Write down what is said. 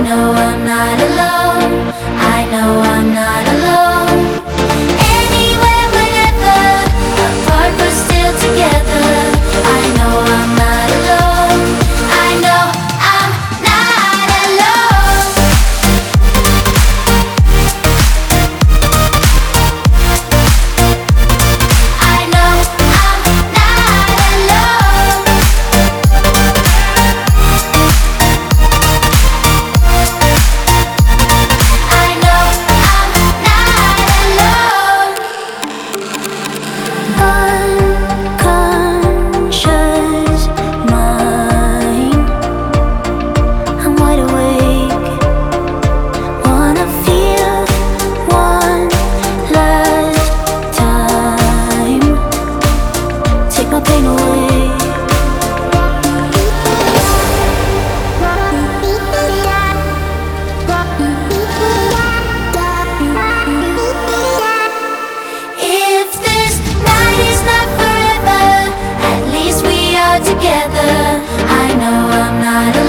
know I'm not alone. I know I'm not alone. Anywhere, whenever, apart but still together. I know I'm not alone. I know I'm not alone. I know I'm not alone. I know I'm not alone. Unconscious mind, I'm wide awake. Wanna feel one last time. Take my pain away. If this night is not forever, at least we are together. I know I'm not